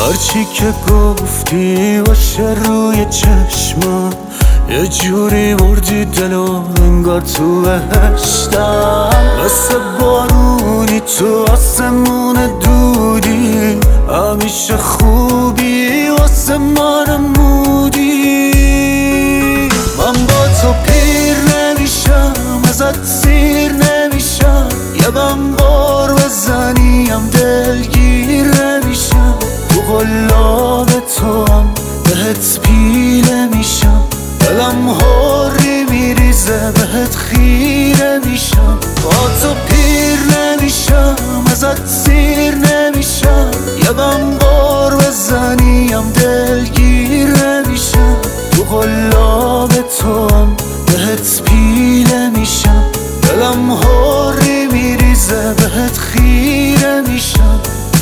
هرچی که گفتی باشه روی چشمم، یه جوری بردی دلو انگار تو بهشتم. مثل بارونی تو آسمون دودی، همیشه خوبی واسه من مودی. من با تو پیر نمیشم، ازت سیر نمیشم، یه بم بار بزنیم دلگیر نمیشم. تو قلاب تو هم بهت پیله میشم، دلم هوری میریزه بهت خیره میشم. با تو پیر نمیشم، ازت سیر نمیشم، یه بم بار بزنیم دلگیر نمیشم. تو قلاب تو هم بهت پیله میشم، دلم هوری میریزه بهت خیره میشم.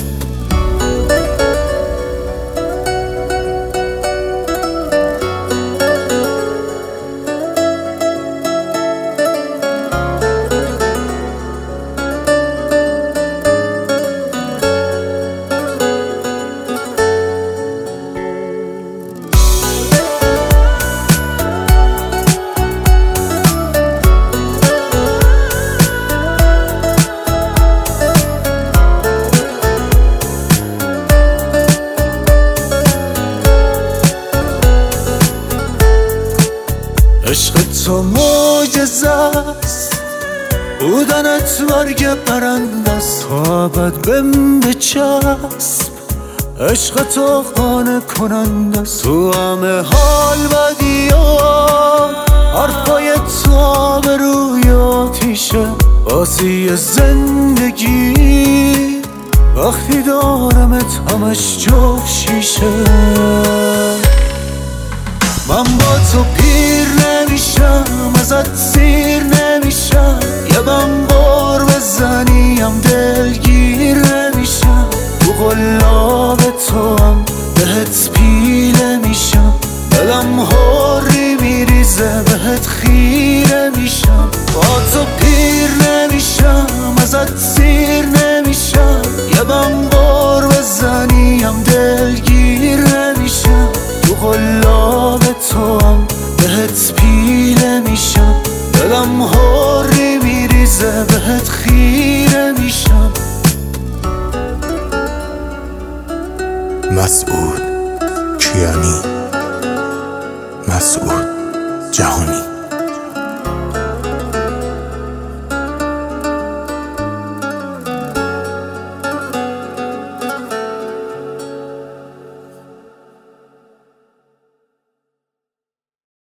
عشق تو معجزه است، بودنت برگ پرنده است، تا ابد بهم بچسب. عشق تو خانه کننده است، تو همه حال بدی ها، حرفای تو آبروی آتیشه آسی زندگی. وقتی دارمت همش جفت شیشه. من با تو پیر نمیشم، ازت سیر نمیشم، یه بم بار بزنیم دلگیر نمیشم. تو قلاب تو هم بهت پیله میشم، دلم هوری میریزه بهت خیره میشم. با تو پیر نمیشم، ازت سیر نمیشم، یه بم بار بزنیم دلگیر نمیشم. تو قلاب تو هم بهت پیله میشم، دلم هوری میریزه بهت خیره میشم. مسعود کیانی، مسعود جهانی.